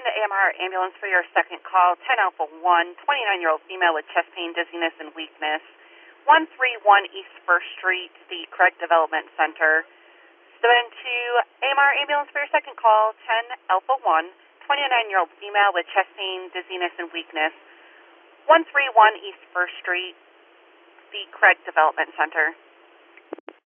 to AMR Ambulance for your second call. 10 Alpha 1, 29-year-old female with chest pain, dizziness, and weakness. 131 East 1st Street, the Craig Development Center. Then to AMR Ambulance for your second call. 10 Alpha 1, 29-year-old female with chest pain, dizziness, and weakness. 131 East 1st Street, the Craig Development Center.